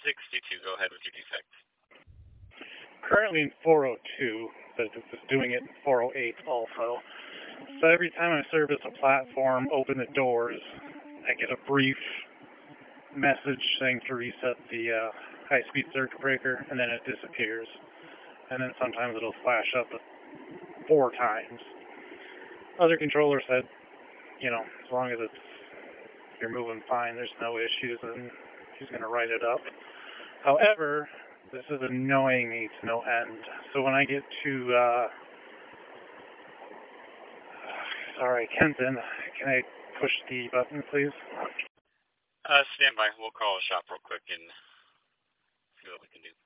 62, go ahead with your defect. Currently in 402, but it was doing it in 408 also. So every time I service a platform, open the doors, I get a brief message saying to reset the high-speed circuit breaker, and then it disappears. And then sometimes it'll flash up 4 times. Other controllers said, as long as you're moving fine, there's no issues, and he's going to write it up. However, this is annoying me to no end. So when I get to, sorry, Kenton, can I push the button, please? Stand by. We'll call a shop real quick and see what we can do.